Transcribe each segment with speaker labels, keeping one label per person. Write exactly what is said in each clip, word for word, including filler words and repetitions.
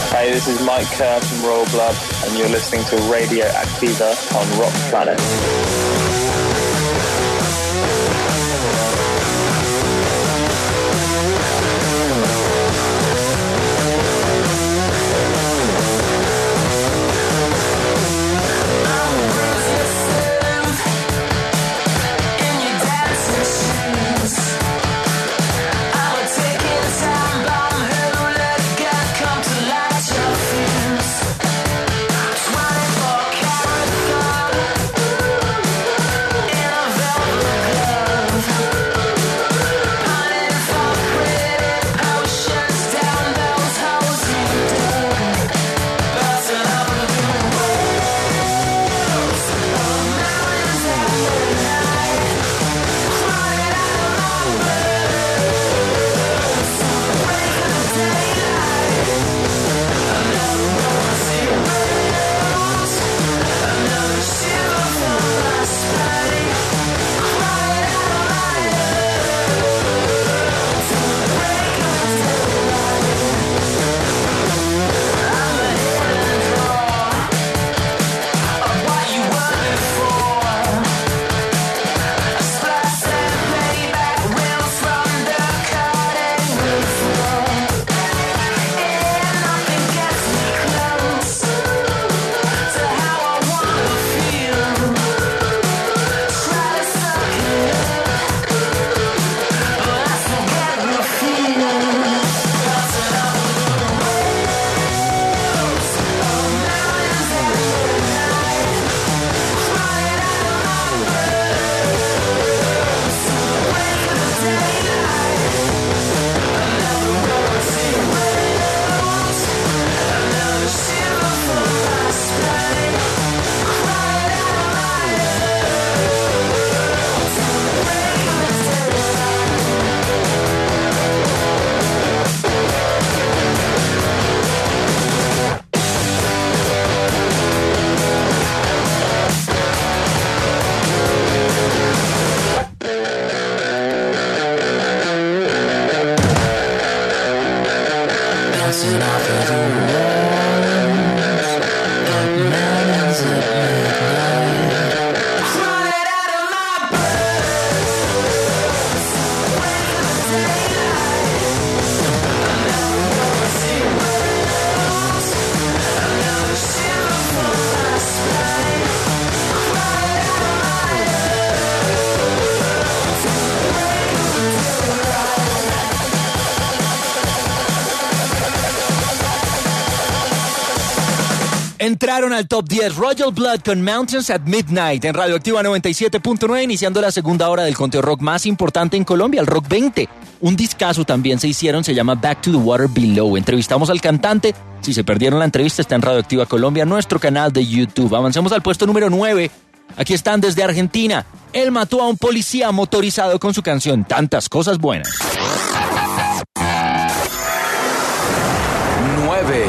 Speaker 1: Hey, this is Mike Kerr from Royal Blood, and you're listening to Radio Activa on Rock Planet.
Speaker 2: Entraron al top diez Royal Blood con Mountains at Midnight en Radioactiva noventa y siete punto nueve, iniciando la segunda hora del conteo rock más importante en Colombia, el Rock veinte. Un discazo también se hicieron, se llama Back to the Water Below. Entrevistamos al cantante. Si se perdieron la entrevista, está en Radioactiva Colombia, nuestro canal de YouTube. Avancemos al puesto número nueve. Aquí están desde Argentina. Él mató a un policía motorizado con su canción Tantas Cosas Buenas.
Speaker 3: nueve.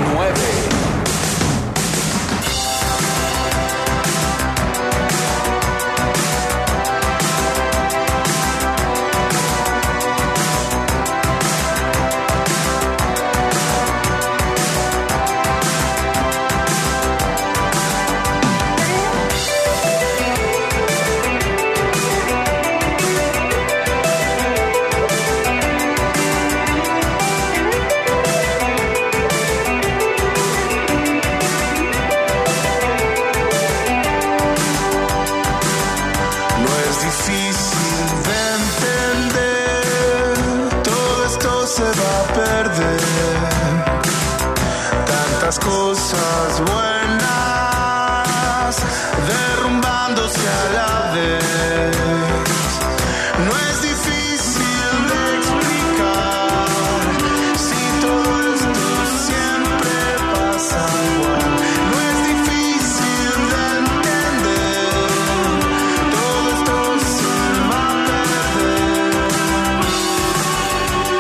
Speaker 4: Cosas buenas derrumbándose a la vez. No es difícil de explicar si todo esto siempre pasa igual. No es difícil de entender, todo esto se va a perder.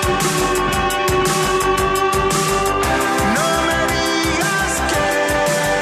Speaker 4: No me digas que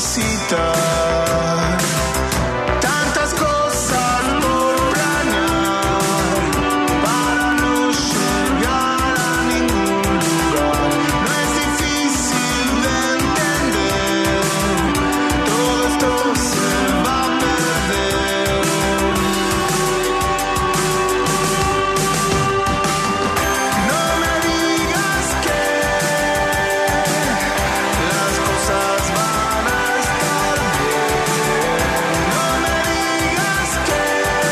Speaker 4: necesitas. Tantas cosas por planear para no llegar a ningún lugar. No es difícil de entender, todo esto se va a perder. No me digas que las cosas van a estar bien. No me digas que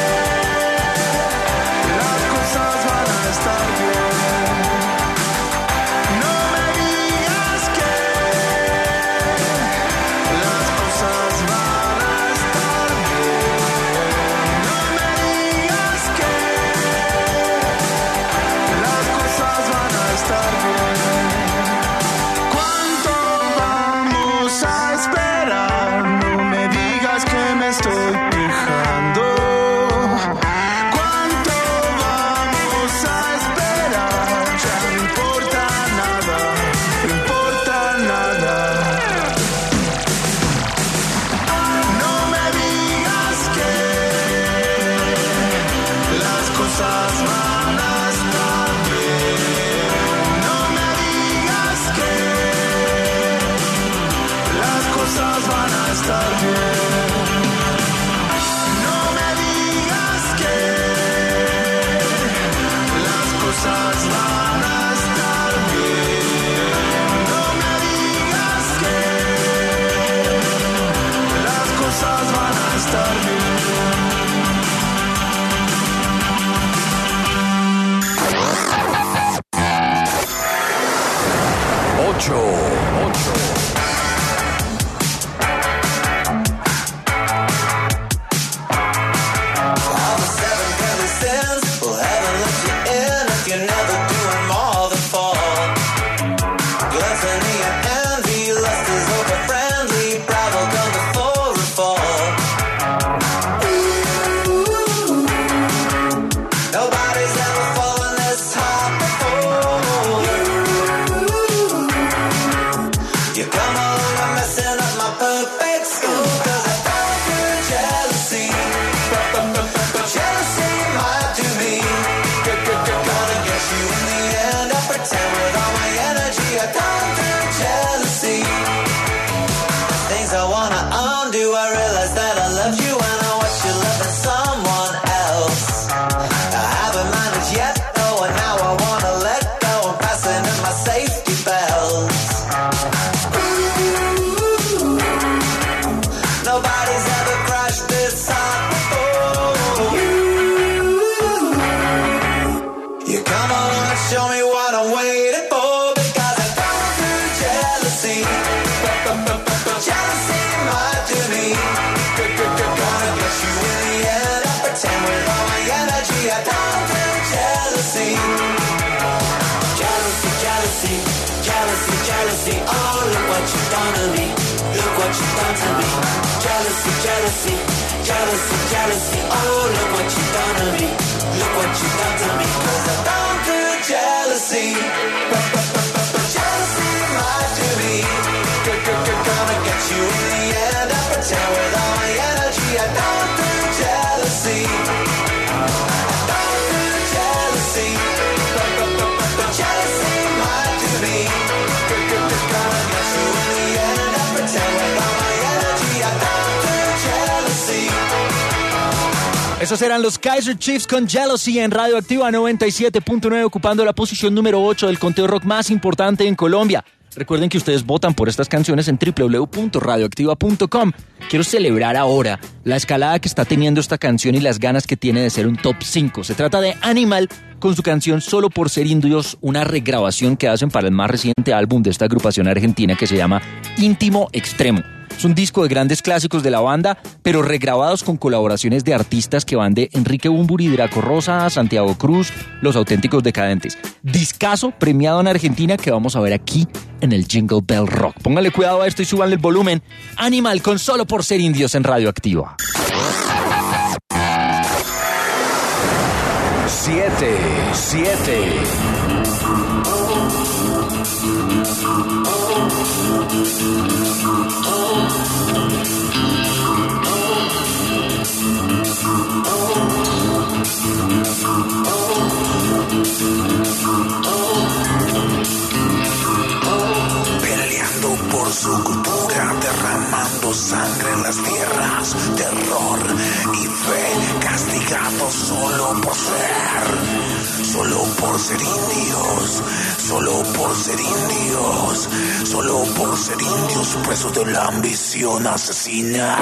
Speaker 4: las cosas van a estar bien. No me digas que las cosas van a estar bien. No me digas que las cosas van a estar bien. ¿Cuánto vamos a esperar? No me digas que me estoy quejando. ¿Cuánto vamos a esperar? Ya no importa nada, no importa nada. No me digas que las cosas van a estar bien. No me digas que las cosas van a estar bien. No me digas que las cosas van a estar bien. No me digas que las cosas van a estar bien.
Speaker 3: Ocho, ocho.
Speaker 5: All the seven deadly sins will heaven let you in if you're never doing more than fall. Gluttony and envy, lust is over friendly, pride will come before a fall. Nobody's ever fallen this hard before. You come along and messing up my perfect school, 'cause I fall through jealousy. But jealousy might do me. Gonna get you in the end. I pretend with all my energy. I come through jealousy. Things I wanna undo. I realize that I loved you and I watch you loving someone else. I haven't managed yet though, and now I wanna let go. I'm passing in my safety belts. Nobody's ever crashed this hard before. You come along and show me what I'm waiting for, because I've gone through jealousy. Jealousy might do me. Gonna get you in the end. I pretend with all my energy. I've gone through jealousy. Jealousy, jealousy, jealousy, jealousy. Oh, look what you've done to me. Look what you've done to me. Jealousy, jealousy, jealousy, jealousy. Oh, look what you've done to me. Look what you've done to me. 'Cause I've gone through jealousy. Jealousy might do me. Gonna get you in the end. I pretend with all my energy. I've gone through jealousy. I've gone through jealousy. Jealousy might do me. Gonna get you in the end. I pretend with all my energy. I've gone through jealousy.
Speaker 2: Esos eran los Kaiser Chiefs con Jealousy en Radioactiva noventa y siete punto nueve, ocupando la posición número ocho del conteo rock más importante en Colombia. Recuerden que ustedes votan por estas canciones en doble u doble u doble u punto radioactiva punto com. Quiero celebrar ahora la escalada que está teniendo esta canción y las ganas que tiene de ser un top cinco. Se trata de Animal con su canción Solo por ser indios, una regrabación que hacen para el más reciente álbum de esta agrupación argentina que se llama Íntimo Extremo. Es un disco de grandes clásicos de la banda, pero regrabados con colaboraciones de artistas que van de Enrique Bunbury, Draco Rosa, Santiago Cruz, Los Auténticos Decadentes. Discazo premiado en Argentina que vamos a ver aquí en el Jingle Bell Rock. Póngale cuidado a esto y súbanle el volumen. Animal con Solo por ser indios en Radioactiva.
Speaker 3: Siete, siete.
Speaker 6: su cultura, derramando sangre en las tierras, terror y fe, castigados solo por ser, solo por ser indios, solo por ser indios, solo por ser indios, presos de la ambición asesina.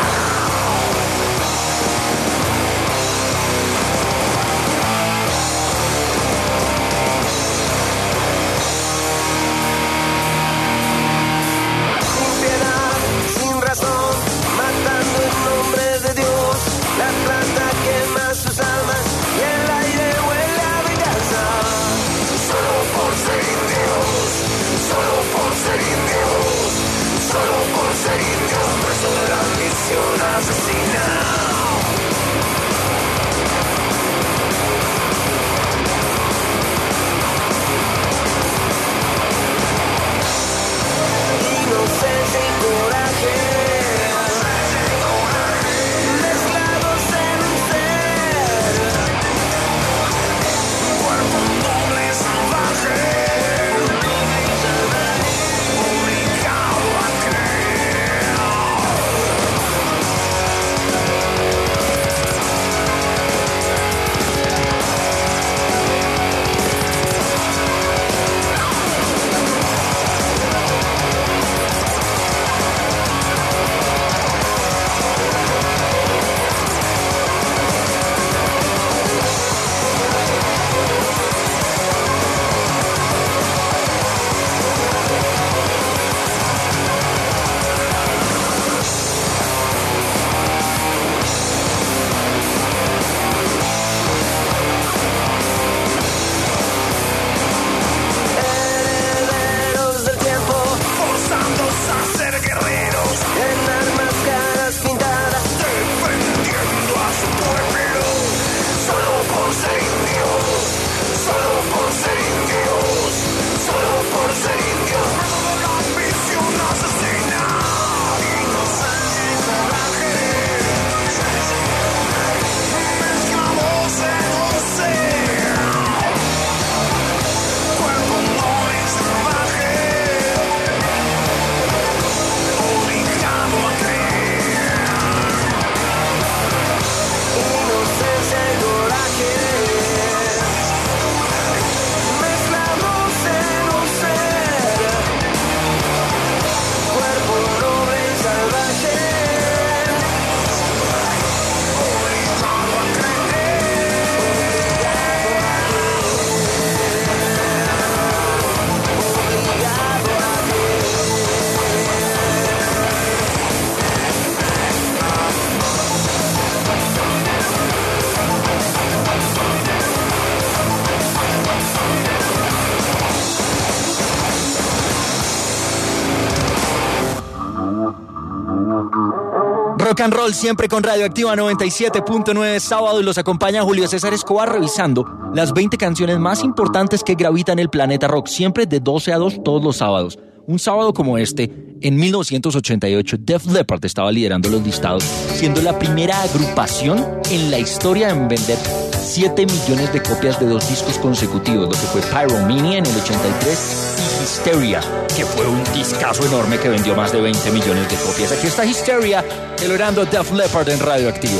Speaker 2: Rock and Roll siempre con Radioactiva noventa y siete punto nueve. Sábado y los acompaña Julio César Escobar revisando las veinte canciones más importantes que gravitan el planeta rock, siempre de doce a dos todos los sábados. Un sábado como este, en mil novecientos ochenta y ocho, Def Leppard estaba liderando los listados, siendo la primera agrupación en la historia en vender siete millones de copias de dos discos consecutivos, lo que fue Pyromania en el ochenta y tres y Hysteria, que fue un discazo enorme que vendió más de veinte millones de copias. Aquí está Hysteria, celebrando Def Leppard en Radioactiva.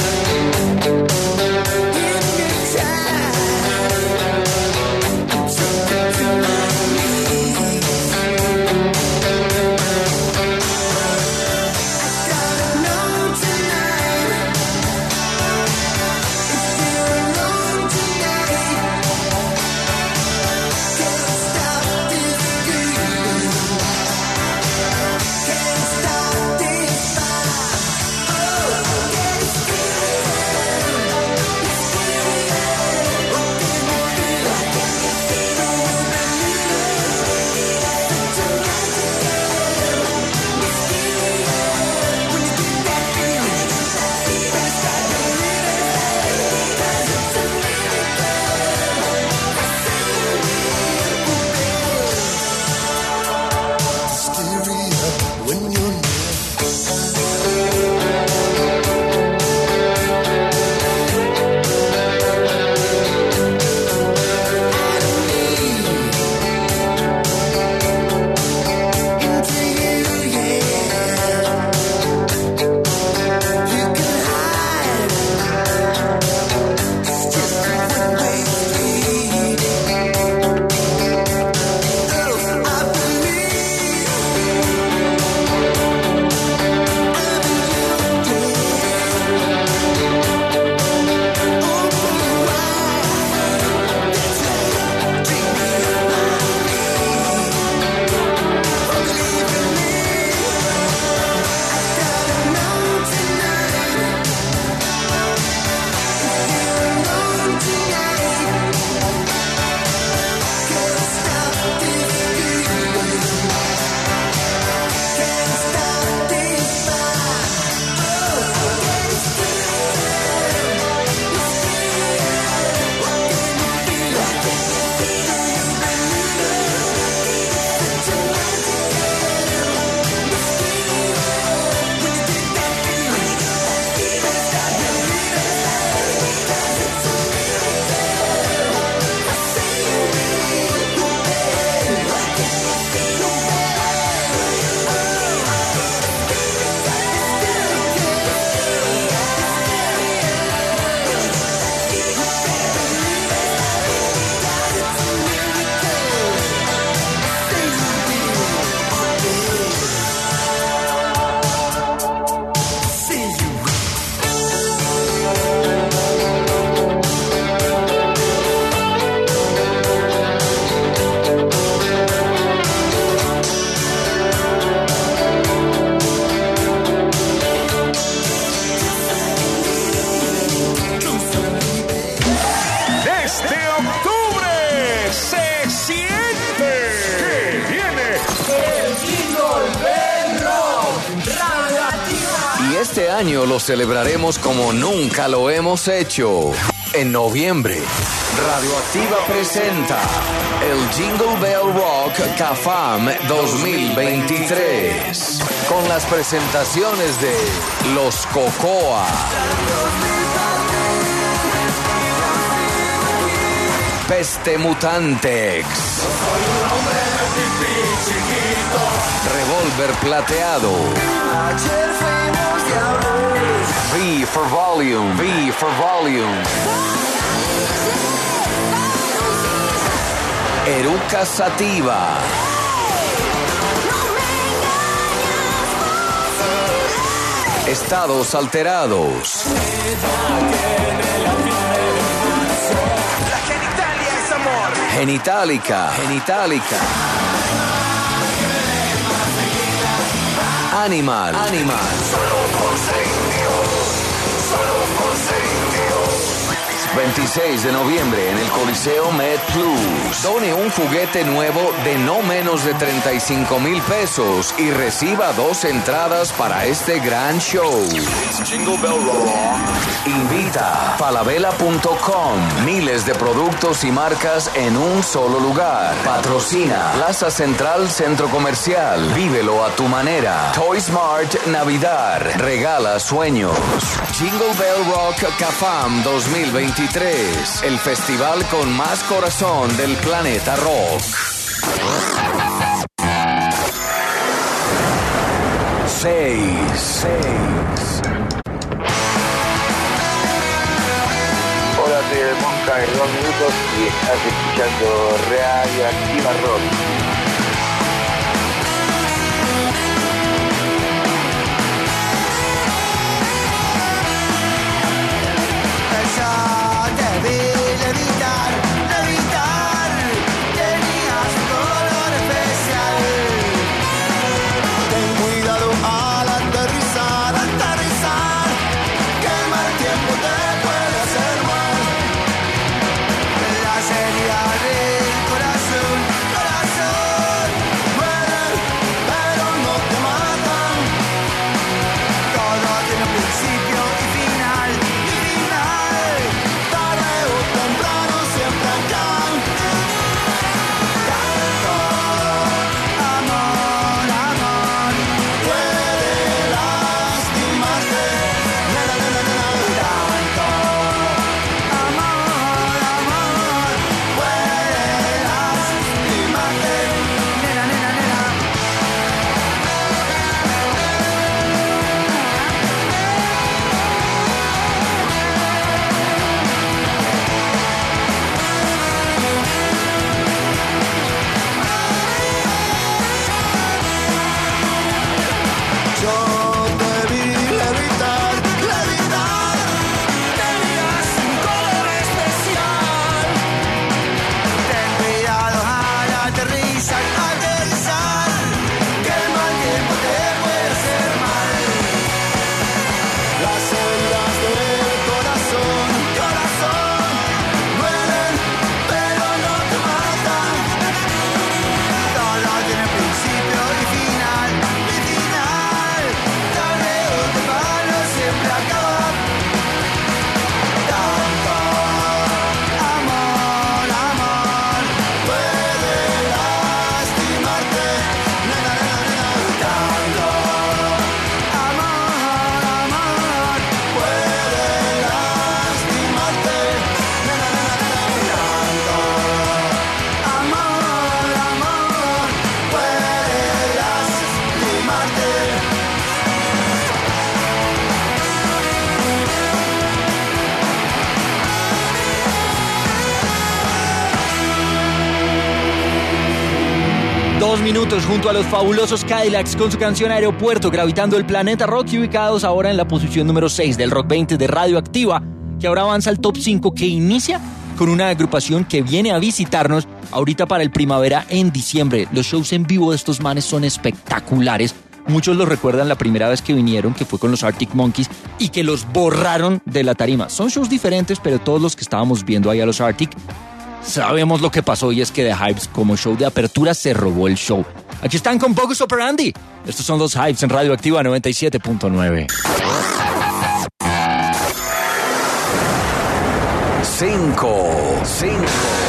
Speaker 7: Try
Speaker 3: este año lo celebraremos como nunca lo hemos hecho. En noviembre, Radioactiva presenta el Jingle Bell Rock CAFAM dos mil veintitrés, con las presentaciones de Los Cocoa, Peste Mutantex, Revólver Plateado, V for Volume, V for Volume, Eruca Sativa, Estados Alterados, Genitalica, Genitalica, Animal, Animal, veintiséis de noviembre en el Coliseo Med Plus. Done un juguete nuevo de no menos de treinta y cinco mil pesos y reciba dos entradas para este gran show. Invita falabella punto com. Miles de productos y marcas en un solo lugar. Patrocina Plaza Central Centro Comercial. Vívelo a tu manera. Toy Smart Navidad. Regala sueños. Jingle Bell Rock CAFAM dos mil veintitrés. El festival con más corazón del planeta rock. Seis. Seis.
Speaker 7: Hola, soy el Mosca en dos minutos y estás escuchando Radioactiva Rock.
Speaker 4: Ella te vi levitar, levitar, tenías un color especial. Ten cuidado al aterrizar, aterrizar, que mal tiempo te puede hacer mal. Las heridas del corazón, corazón, duelen, pero no te matan. Todo tiene principio y final, y final, tarde o temprano siempre acaban. Tanto amor, amor, puede lastimarte. Na, na, na, na, na, na. Tanto amor, amor, puede lastimarte. Nena, nena, nena. Yo te vi levitar, levitar, tenías un color especial. Ten cuidado al aterrizar, aterrizar, que el mal tiempo te puede hacer mal. Las heridas del corazón, corazón, duelen, pero no te matan. Todo tiene principio y final, y final, tarde o temprano siempre acaba. Tanto amor, amor, puede lastimarte. Na, na, na, na, na. Tanto amor, amor, puede lastimarte. Na, na, na, na, na. Tanto amor, amor, puede lastimarte.
Speaker 2: Dos minutos junto a los fabulosos Cadillacs con su canción Aeropuerto, gravitando el planeta rock y ubicados ahora en la posición número seis del Rock veinte de Radioactiva, que ahora avanza al top cinco, que inicia con una agrupación que viene a visitarnos ahorita para el primavera en diciembre. Los shows en vivo de estos manes son espectaculares. Muchos los recuerdan la primera vez que vinieron, que fue con los Arctic Monkeys, y que los borraron de la tarima. Son shows diferentes, pero todos los que estábamos viendo ahí a los Arctic sabemos lo que pasó, y es que The Hives, como show de apertura, se robó el show. Aquí están con Bogus Operandi. Estos son los Hives en Radioactiva noventa y siete punto nueve.
Speaker 3: cinco, cinco.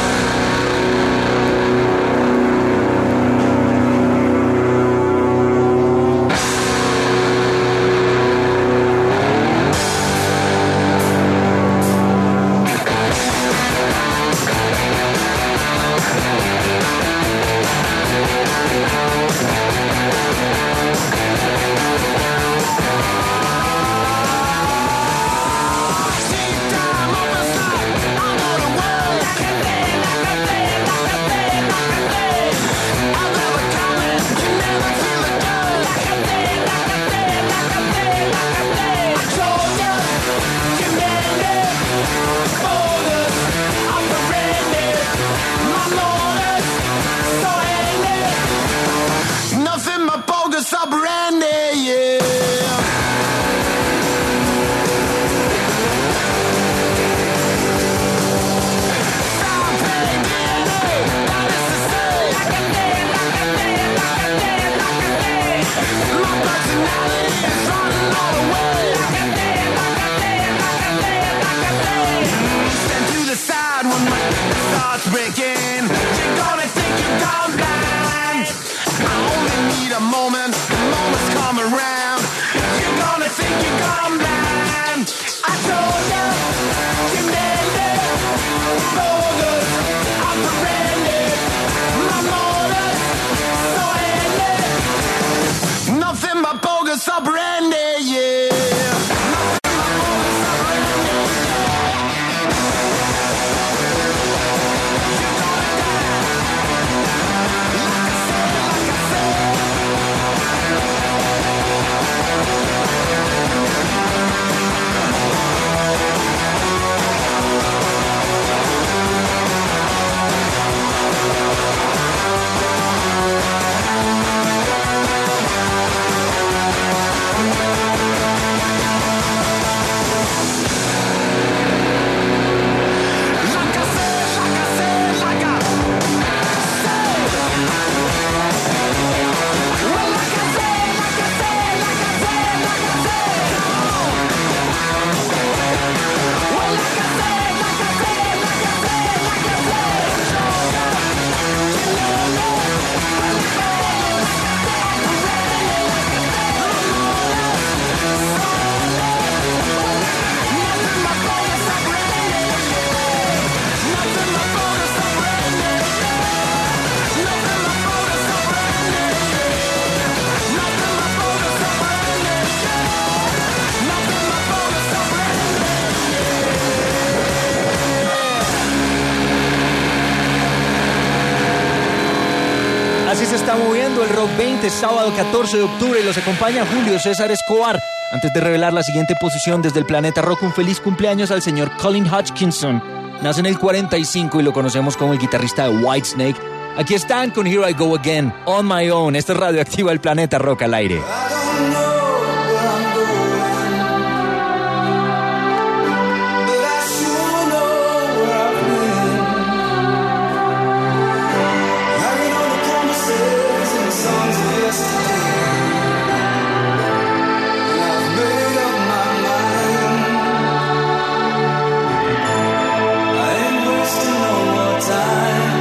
Speaker 2: Se está moviendo el Rock veinte, sábado catorce de octubre, y los acompaña Julio César Escobar. Antes de revelar la siguiente posición desde el planeta rock, un feliz cumpleaños al señor Colin Hutchinson. Nace en el cuarenta y cinco y lo conocemos como el guitarrista de Whitesnake. Aquí están con Here I Go Again, On My Own. Esta es Radioactiva, el planeta rock al aire.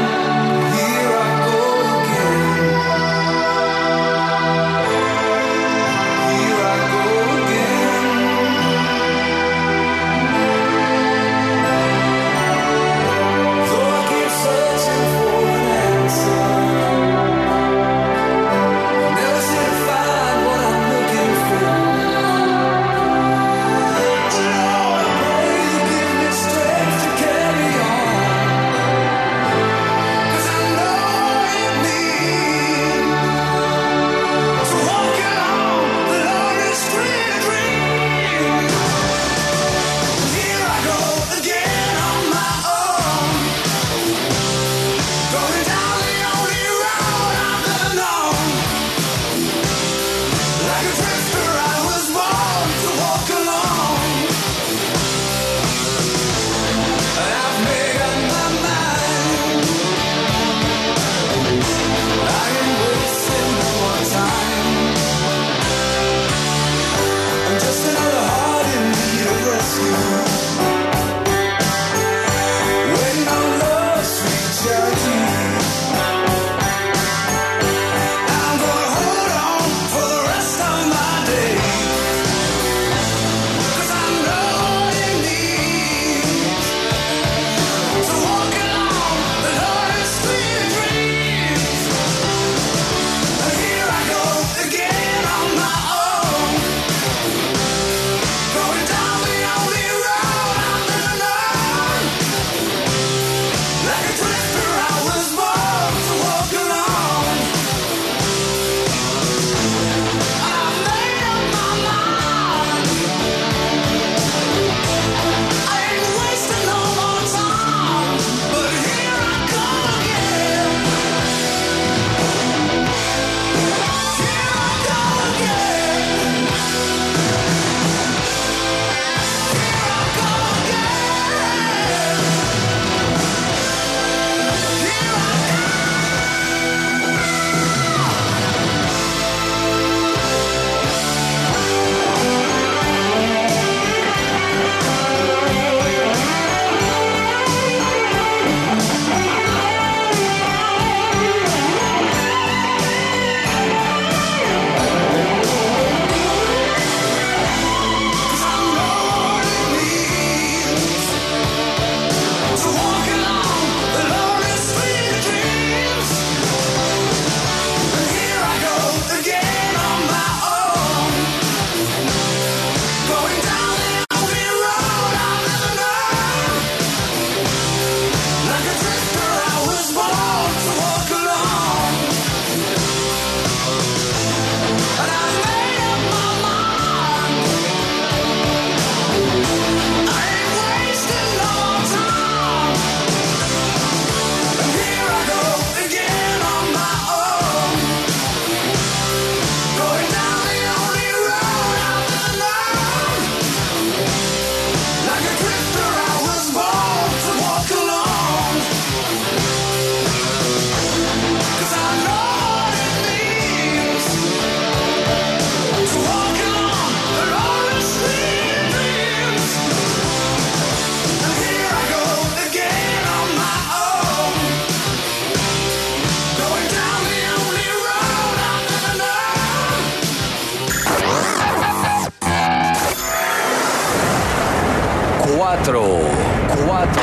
Speaker 5: Here I go again.
Speaker 3: cuatro, cuatro.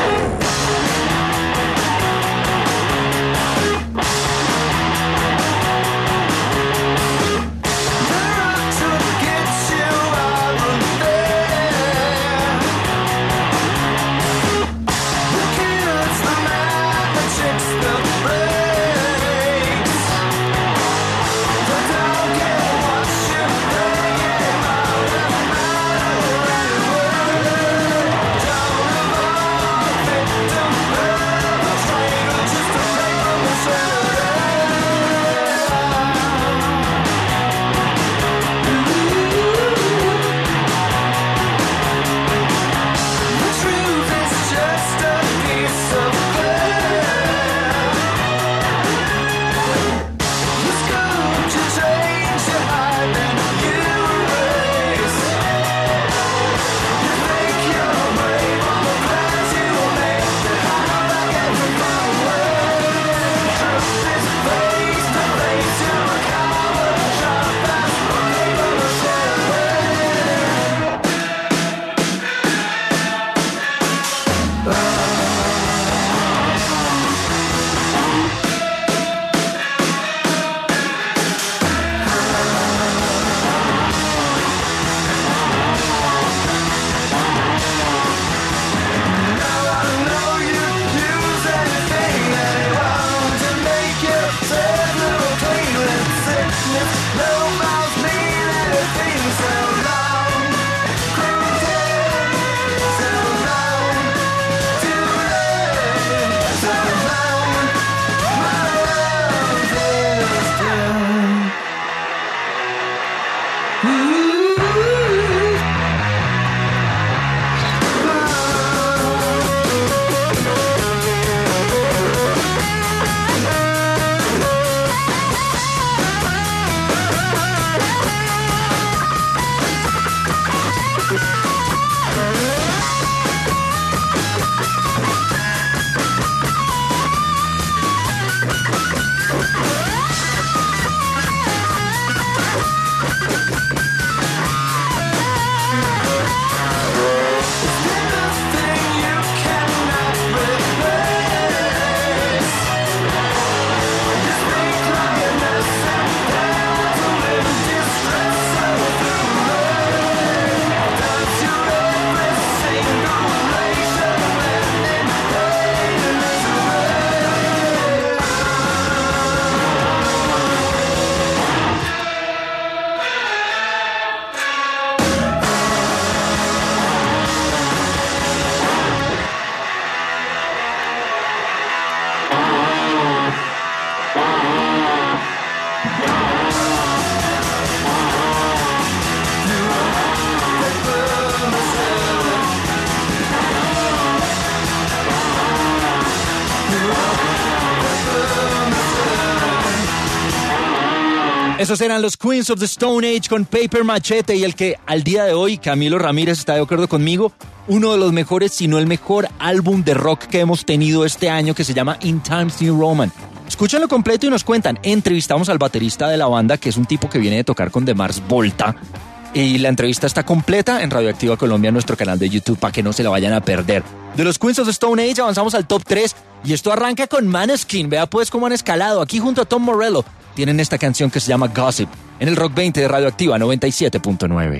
Speaker 2: Esos eran los Queens of the Stone Age con Paper Machete, y el que al día de hoy Camilo Ramírez está de acuerdo conmigo, uno de los mejores, si no el mejor álbum de rock que hemos tenido este año, que se llama In Times New Roman. Escúchanlo completo y nos cuentan. Entrevistamos al baterista de la banda, que es un tipo que viene de tocar con The Mars Volta, y la entrevista está completa en Radioactiva Colombia, nuestro canal de YouTube, para que no se la vayan a perder. De los Queens of the Stone Age avanzamos al top tres, y esto arranca con Maneskin. Vea pues cómo han escalado. Aquí junto a Tom Morello tienen esta canción que se llama Gossip, en el Rock veinte de Radioactiva noventa y siete punto nueve.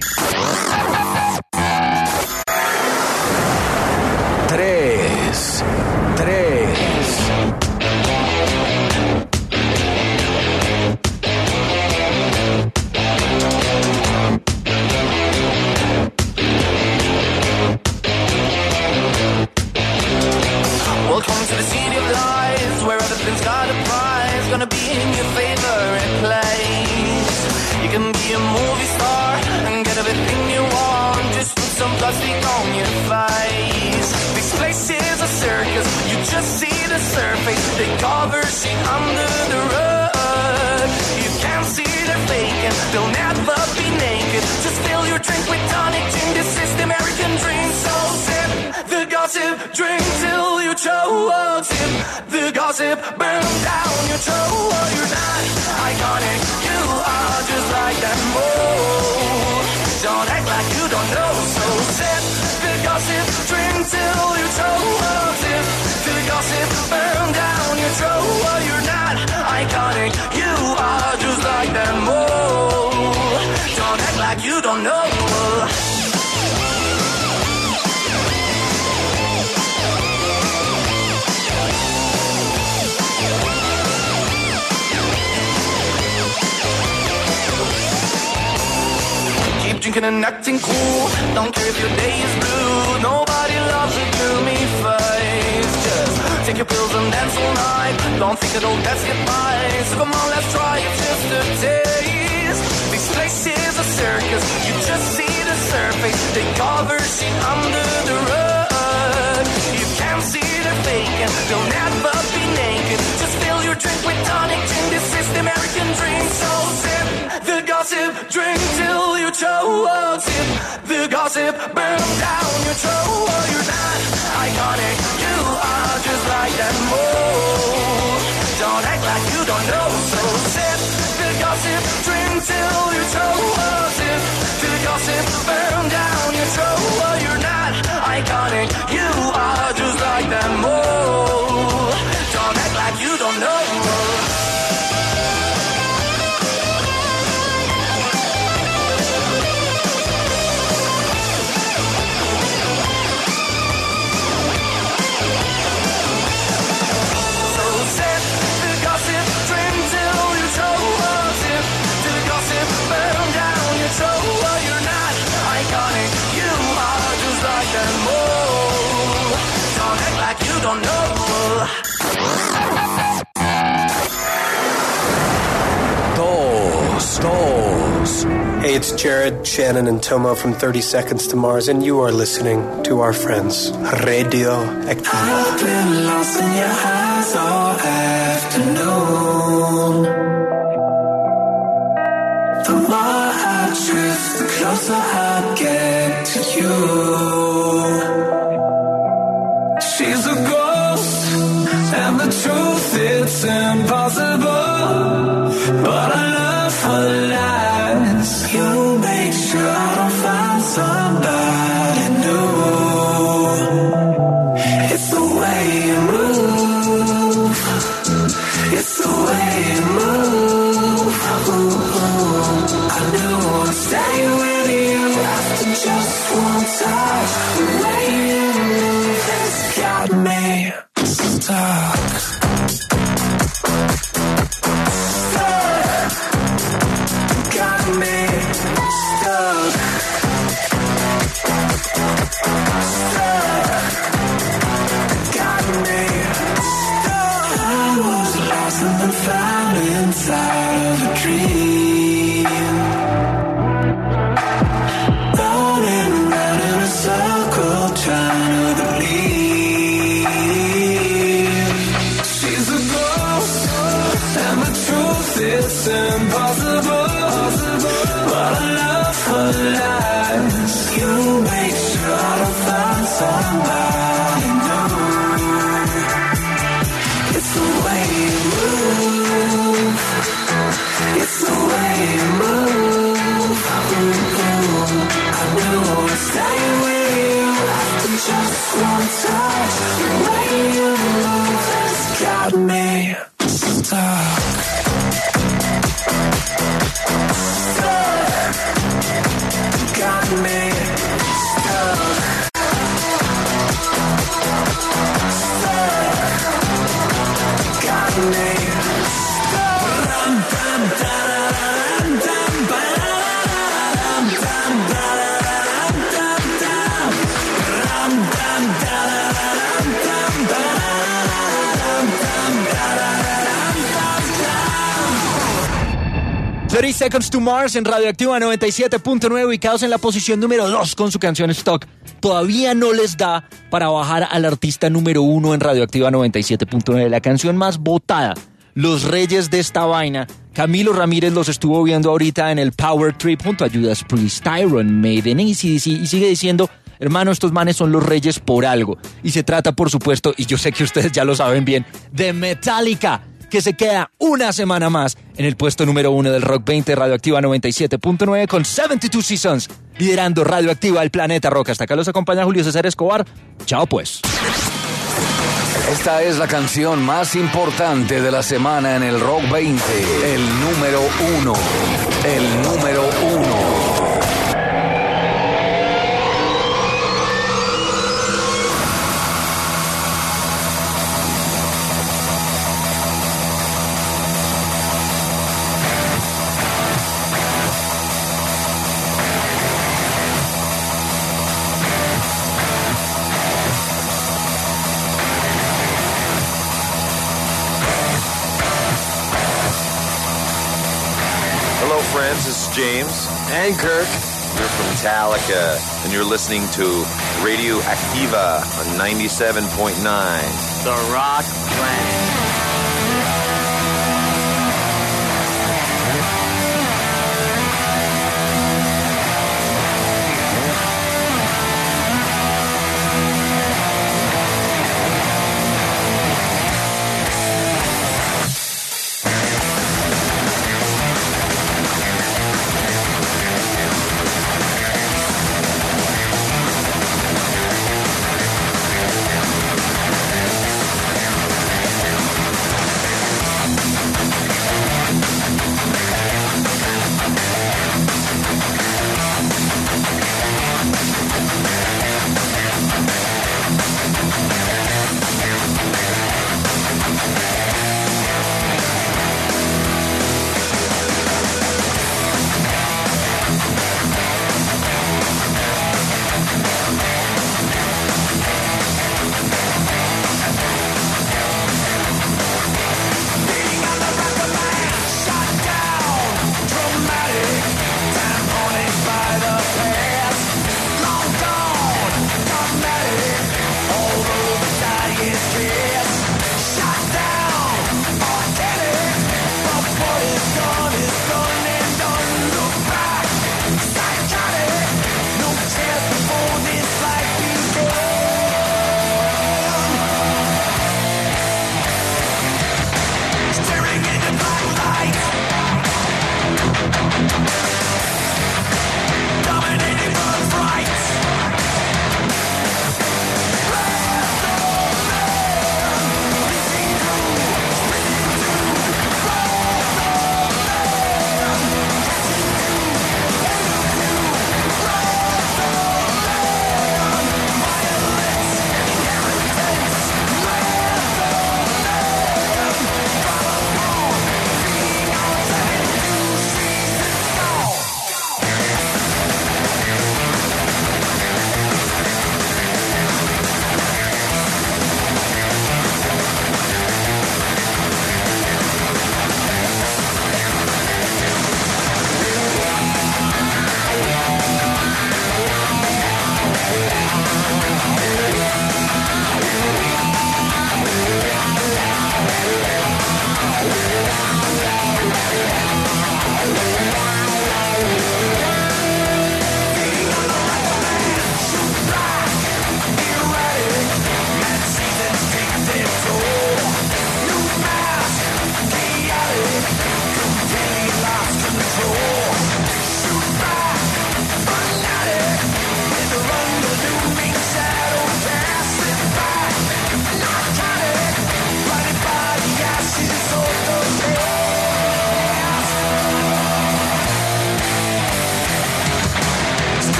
Speaker 3: Tres, tres.
Speaker 5: Welcome to the city of lies, where everything's got a prize, gonna be in your favorite place. You can be a movie star and get everything you want, just put some plastic on your face. This place is a circus, you just see the surface, they cover shit under the rug. You can't see they're faking, they'll never be naked, just fill your drink with tonic gin, this is the American dream. So sip the gossip, drink till you choke, sip the gossip, burn down your throat. You're not iconic, you are just like that mold. Don't act like you don't know, so sip the gossip, drink
Speaker 4: drinking and acting cool. Don't care if your day is blue. Nobody loves a gloomy face. Just take your pills and dance all night. Don't think it'll best get by. So come on, let's try it just a taste. This place is a circus. You just see the surface. They cover shit under the rug. You can't see the faking. They'll never be naked. Just fill your drink with tonic gin. This is the American dream. So sip the gossip, drink till you choke. Sip the gossip, burn down your throat. Oh, you're not iconic. You are just like that mold. Don't act like you don't know. So sip the gossip, drink till you choke. Sip the gossip, burn down your throat. Oh, you're not iconic. You are just like that mold. Don't act like you don't know. Don't know.
Speaker 3: Dos, dos.
Speaker 8: Hey, it's Jared, Shannon, and Tomo from thirty Seconds to Mars, and you are listening to our friends, Radio Activa.
Speaker 5: I've been lost in your eyes all afternoon. The more I drift, the closer I get to you. She's a ghost, and the truth, it's impossible. But I love her lies. You make sure I don't find somebody new. It's the way you move. It's the way you move. Ooh, I knew I'd stay with you after just one touch. The way you move has got me stuck. Stuck. Got me stuck. Stuck. Got me stuck. I was lost and then found inside of a dream. Running round in a circle trying to believe. She's a ghost and the truth it's impossible. But I love her lies. You make sure I don't find somebody new. It's the way you move. It's the way you move. Ooh, I knew I'd stay with you after just one touch. The way you move has got me stuck. Stuck. Got me stuck. Stuck. Got me stuck. Rum, bum, da-da-dum, dum, ba-da-dum, dum, ba-da-dum, dum, dum. Rum, dum, da-da-dum, dum, ba-da-dum, dum, ba-da-dum, dum, dum.
Speaker 2: thirty Seconds to Mars en Radioactiva noventa y siete punto nueve, ubicados en la posición número dos con su canción Stock. Todavía no les da para bajar al artista número uno en Radioactiva noventa y siete punto nueve, la canción más votada. Los reyes de esta vaina. Camilo Ramírez los estuvo viendo ahorita en el Power Trip junto a Judas Priest, Iron Maiden y, y sigue diciendo, hermano, estos manes son los reyes por algo. Y se trata, por supuesto, y yo sé que ustedes ya lo saben bien, de Metallica, que se queda una semana más en el puesto número uno del Rock veinte, Radioactiva noventa y siete punto nueve con setenta y dos Seasons, liderando Radioactiva el planeta rock. Hasta acá los acompaña Julio César Escobar. Chao pues.
Speaker 3: Esta es la canción más importante de la semana en el Rock veinte. El número uno. El número uno.
Speaker 9: James.
Speaker 10: And Kirk.
Speaker 9: We're from Metallica, and you're listening to Radio Activa on ninety-seven point nine.
Speaker 10: The Rock Planet.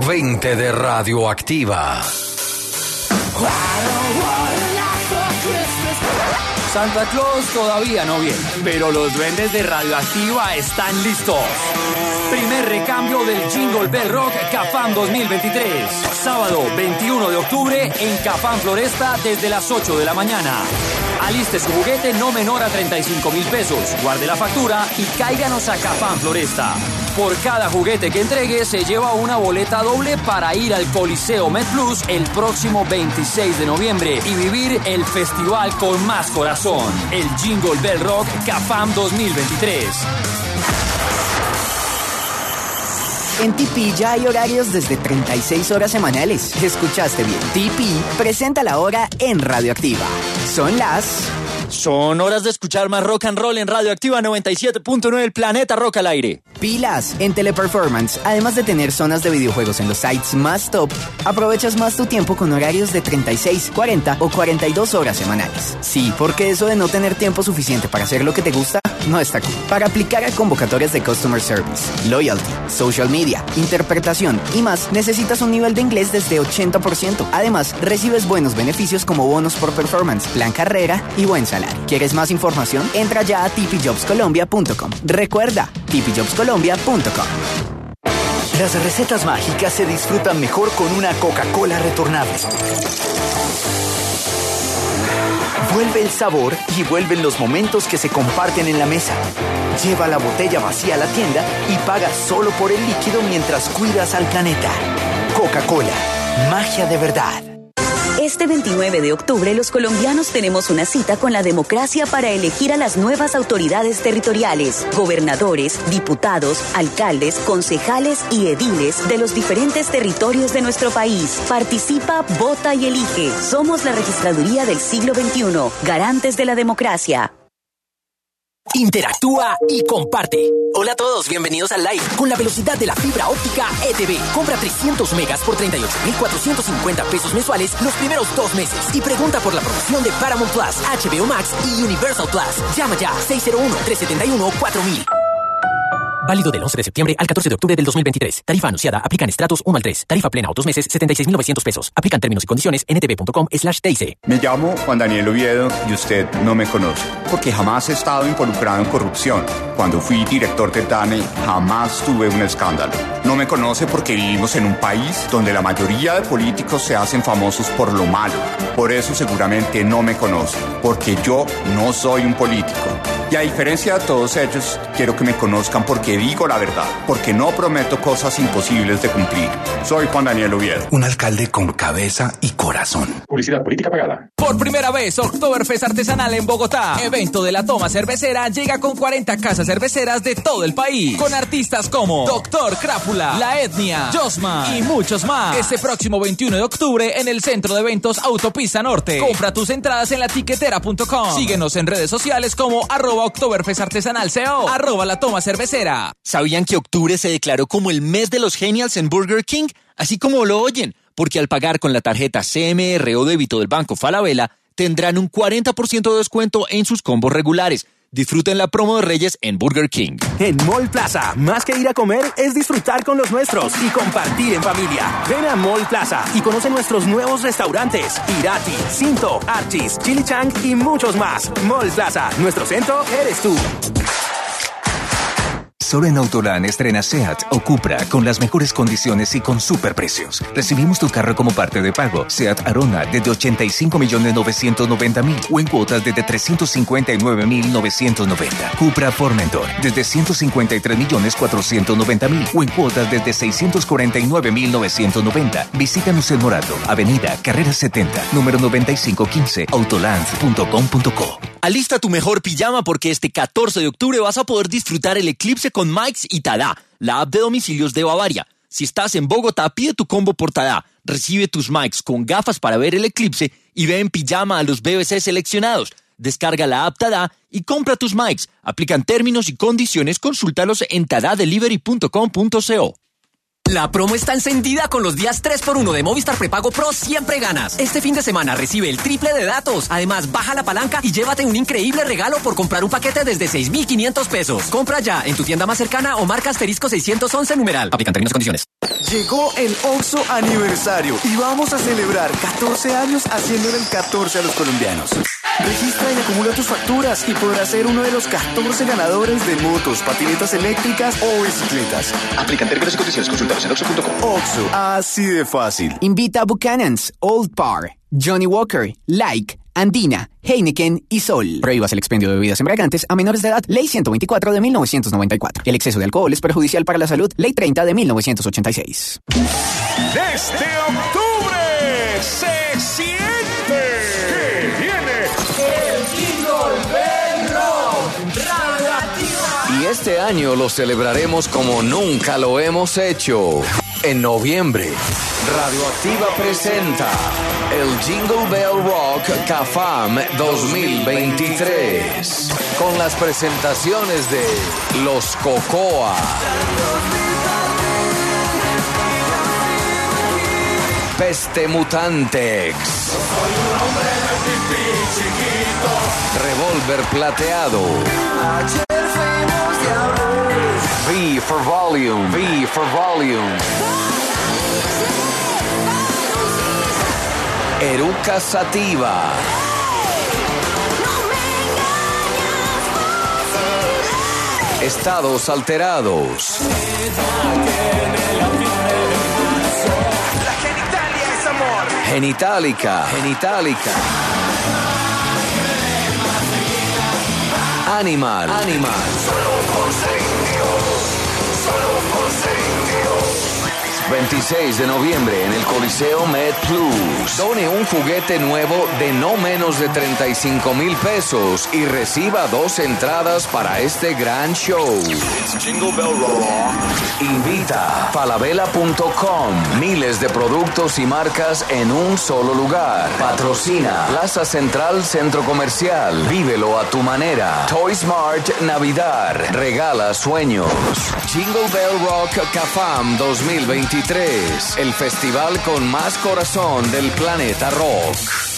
Speaker 3: veinte de Radioactiva.
Speaker 11: Santa Claus todavía no viene, pero los duendes de Radioactiva están listos. Primer recambio del Jingle Bell Rock Cafam dos mil veintitrés. Sábado veintiuno de octubre en Cafam Floresta desde las ocho de la mañana. Aliste su juguete no menor a treinta y cinco mil pesos. Guarde la factura y cáiganos a Cafam Floresta. Por cada juguete que entregue se lleva una boleta doble para ir al Coliseo MedPlus el próximo veintiséis de noviembre y vivir el festival con más corazón. El Jingle Bell Rock Cafam dos mil veintitrés.
Speaker 12: En T P ya hay horarios desde treinta y seis horas semanales. Escuchaste bien. T P presenta la hora en Radioactiva. Son las...
Speaker 2: Son horas de escuchar más rock and roll en Radioactiva noventa y siete punto nueve, el planeta rock al aire.
Speaker 12: Pilas, en Teleperformance, además de tener zonas de videojuegos en los sites más top, aprovechas más tu tiempo con horarios de treinta y seis, cuarenta o cuarenta y dos horas semanales. Sí, porque eso de no tener tiempo suficiente para hacer lo que te gusta, no está cool. Para aplicar a convocatorias de Customer Service, Loyalty, Social Media, Interpretación y más, necesitas un nivel de inglés desde ochenta por ciento. Además, recibes buenos beneficios como bonos por performance, plan carrera y buen salario. ¿Quieres más información? Entra ya a t p jobs colombia punto com. Recuerda, t p jobs colombia punto com.
Speaker 13: Las recetas mágicas se disfrutan mejor con una Coca-Cola retornable. Vuelve el sabor y vuelven los momentos que se comparten en la mesa. Lleva la botella vacía a la tienda y paga solo por el líquido mientras cuidas al planeta. Coca-Cola, magia de verdad.
Speaker 14: Este veintinueve de octubre los colombianos tenemos una cita con la democracia para elegir a las nuevas autoridades territoriales, gobernadores, diputados, alcaldes, concejales y ediles de los diferentes territorios de nuestro país. Participa, vota y elige. Somos la registraduría del siglo veintiuno, garantes de la democracia.
Speaker 15: Interactúa y comparte. Hola a todos, bienvenidos al live. Con la velocidad de la fibra óptica E T V. Compra trescientos megas por treinta y ocho mil cuatrocientos cincuenta pesos mensuales los primeros dos meses. Y pregunta por la promoción de Paramount Plus, H B O Max y Universal Plus. Llama ya seis cero uno, tres siete uno, cuatro mil. Válido del once de septiembre al catorce de octubre del dos mil veintitrés. Tarifa anunciada. Aplican estratos uno al tres. Tarifa plena o dos meses, setenta y seis mil novecientos pesos. Aplican términos y condiciones en etv.com slash TIC.
Speaker 16: Me llamo Juan Daniel Oviedo y usted no me conoce, porque jamás he estado involucrado en corrupción. Cuando fui director de D A N E, jamás tuve un escándalo. No me conoce porque vivimos en un país donde la mayoría de políticos se hacen famosos por lo malo. Por eso seguramente no me conoce, porque yo no soy un político. Y a diferencia de todos ellos, quiero que me conozcan porque digo la verdad, porque no prometo cosas imposibles de cumplir. Soy Juan Daniel Oviedo.
Speaker 6: Un alcalde con cabeza y corazón.
Speaker 17: Publicidad política pagada.
Speaker 11: Por primera vez, Oktoberfest Artesanal en Bogotá. Evento de la toma cervecera llega con cuarenta casas cerveceras de todo el país. Con artistas como Doctor Crápula, La Etnia, Josman y muchos más. Este próximo veintiuno de octubre en el Centro de Eventos Autopista Norte. Compra tus entradas en la tiquetera punto com. Síguenos en redes sociales como arroba Oktoberfest Artesanal C O, arroba la toma cervecera.
Speaker 2: ¿Sabían que octubre se declaró como el mes de los Genials en Burger King? Así como lo oyen, porque al pagar con la tarjeta C M R o débito del Banco Falabella, tendrán un cuarenta por ciento de descuento en sus combos regulares. Disfruten la promo de Reyes en Burger King.
Speaker 18: En Mall Plaza, más que ir a comer, es disfrutar con los nuestros y compartir en familia. Ven a Mall Plaza y conoce nuestros nuevos restaurantes: Irati, Cinto, Archis, Chili Chang y muchos más. Mall Plaza, nuestro centro eres tú.
Speaker 19: Solo en Autolan estrena SEAT o Cupra con las mejores condiciones y con superprecios. Recibimos tu carro como parte de pago. SEAT Arona desde ochenta y cinco millones novecientos noventa mil o en cuotas desde trescientos cincuenta y nueve mil novecientos noventa. Cupra Formentor desde ciento cincuenta y tres millones cuatrocientos noventa mil o en cuotas desde seiscientos cuarenta y nueve mil novecientos noventa. Visítanos en Morato, Avenida Carrera setenta, número noventa y cinco quince, autoland punto com punto co.
Speaker 2: Alista tu mejor pijama porque este catorce de octubre vas a poder disfrutar el eclipse con Mike's y Tada, la app de domicilios de Bavaria. Si estás en Bogotá, pide tu combo por Tada, recibe tus Mike's con gafas para ver el eclipse y ve en pijama a los B B C seleccionados. Descarga la app Tada y compra tus Mike's. Aplican términos y condiciones, consúltalos en tada delivery punto com punto co.
Speaker 15: La promo está encendida con los días tres por uno de Movistar Prepago Pro Siempre Ganas. Este fin de semana recibe el triple de datos. Además, baja la palanca y llévate un increíble regalo por comprar un paquete desde seis mil quinientos pesos. Compra ya en tu tienda más cercana o marca asterisco seiscientos once numeral. Aplican términos y condiciones.
Speaker 17: Llegó el Oxxo Aniversario y vamos a celebrar catorce años haciéndole el catorce a los colombianos. Registra y acumula tus facturas y podrás ser uno de los catorce ganadores de motos, patinetas eléctricas o bicicletas.
Speaker 20: Aplican términos y condiciones. Consultados en oxxo punto com.
Speaker 17: Oxxo, así de fácil.
Speaker 12: Invita a Buchanan's, Old Par, Johnny Walker, Like, Andina, Heineken y Sol. Prohíbas el expendio de bebidas embriagantes a menores de edad. Ley ciento veinticuatro de mil novecientos noventa y cuatro. El exceso de alcohol es perjudicial para la salud. Ley treinta de mil novecientos ochenta y seis.
Speaker 6: Desde octubre se siente que viene
Speaker 11: el Jingle Bell Rock Radioactiva.
Speaker 3: Y este año lo celebraremos como nunca lo hemos hecho. En noviembre, Radioactiva presenta el Jingle Bell Rock CAFAM dos mil veintitrés, con las presentaciones de Los Cocoa, Peste Mutantex, Revólver Plateado, V for Volume, V for Volume, Eruca Sativa, Estados Alterados,
Speaker 6: La genitalia es amor.
Speaker 3: Genitalica, Genitalica, Animal, Animal, veintiséis de noviembre en el Coliseo Med Plus. Done un juguete nuevo de no menos de treinta y cinco mil pesos y reciba dos entradas para este gran show.
Speaker 6: Jingle Bell Rock.
Speaker 3: Invita falabella punto com. Miles de productos y marcas en un solo lugar. Patrocina Plaza Central Centro Comercial. Vívelo a tu manera. Toy Smart Navidad. Regala sueños. Jingle Bell Rock CAFAM dos mil veintitrés. El festival con más corazón del planeta rock.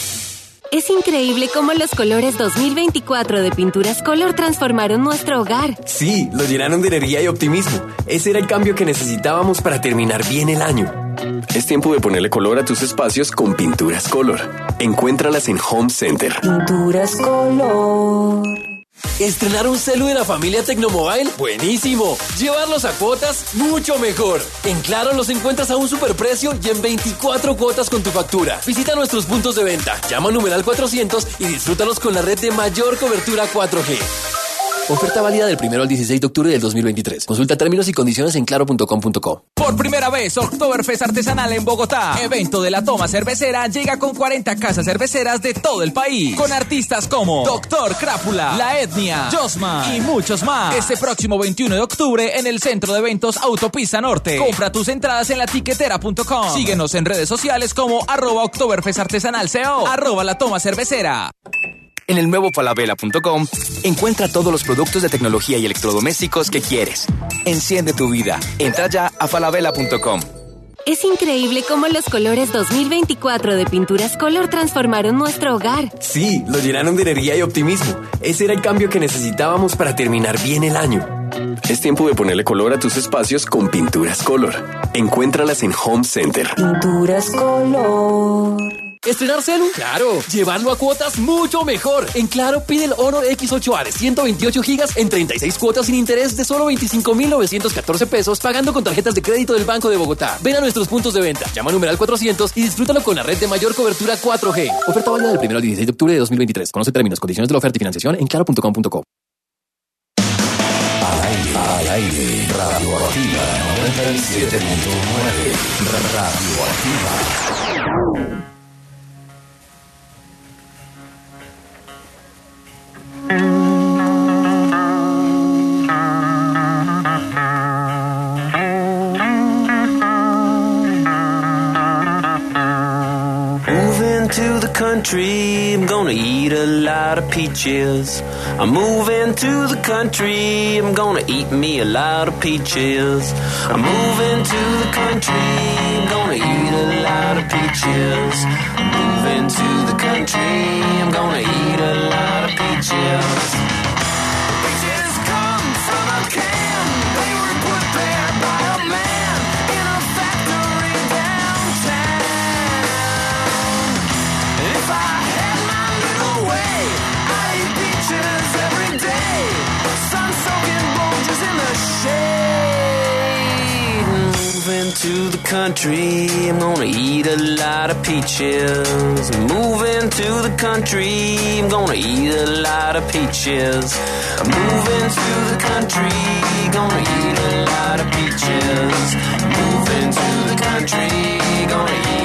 Speaker 21: Es increíble cómo los colores dos mil veinticuatro de Pinturas Color transformaron nuestro hogar.
Speaker 22: Sí, lo llenaron de energía y optimismo. Ese era el cambio que necesitábamos para terminar bien el año. Es tiempo de ponerle color a tus espacios con Pinturas Color. Encuéntralas en Home Center.
Speaker 21: Pinturas Color.
Speaker 11: ¿Estrenar un celu de la familia Tecnomobile? ¡Buenísimo! ¿Llevarlos a cuotas? ¡Mucho mejor! En Claro los encuentras a un superprecio y en veinticuatro cuotas con tu factura. Visita nuestros puntos de venta, llama al numeral cuatrocientos y disfrútalos con la red de mayor cobertura cuatro G. Oferta válida del primero al dieciséis de octubre del dos mil veintitrés. Consulta términos y condiciones en claro punto com punto co.
Speaker 23: Por primera vez, Oktoberfest Artesanal en Bogotá. Evento de la toma cervecera llega con cuarenta casas cerveceras de todo el país. Con artistas como Doctor Crápula, La Etnia, Josman y muchos más. Este próximo veintiuno de octubre en el Centro de Eventos Autopista Norte. Compra tus entradas en la tiquetera punto com. Síguenos en redes sociales como arroba Oktoberfest Artesanal C O, arroba la toma cervecera.
Speaker 24: En el nuevo falabella punto com encuentra todos los productos de tecnología y electrodomésticos que quieres. Enciende tu vida. Entra ya a falabella punto com.
Speaker 21: Es increíble cómo los colores dos mil veinticuatro de Pinturas Color transformaron nuestro hogar.
Speaker 22: Sí, lo llenaron de energía y optimismo. Ese era el cambio que necesitábamos para terminar bien el año. Es tiempo de ponerle color a tus espacios con Pinturas Color. Encuéntralas en Home Center.
Speaker 21: Pinturas Color.
Speaker 11: ¿Estrenar celu? ¡Claro! ¿Llevarlo a cuotas? ¡Mucho mejor! En Claro, pide el Honor X ocho A de ciento veintiocho gigas en treinta y seis cuotas sin interés de solo veinticinco mil novecientos catorce pesos pagando con tarjetas de crédito del Banco de Bogotá. Ven a nuestros puntos de venta, llama al numeral cuatrocientos y disfrútalo con la red de mayor cobertura cuatro G. Oferta válida del primero al dieciséis de octubre de dos mil veintitrés. Conoce términos, condiciones de la oferta y financiación en claro punto com punto co.
Speaker 3: Al aire, al aire, Radioactiva noventa y siete punto nueve. Radioactiva.
Speaker 25: Moving to the country, I'm gonna eat a lot of peaches. I'm moving to the country, I'm gonna eat me a lot of peaches. I'm moving to the country, I'm gonna eat a lot of peaches. I'm moving to the country, I'm gonna eat a lot of peaches. Peaches come from a can, they were put there by a man in a factory. to the country, I'm gonna eat a lot of peaches. Moving to the country, I'm gonna eat a lot of peaches. Moving to the country, gonna eat a lot of peaches. Moving to the country, gonna eat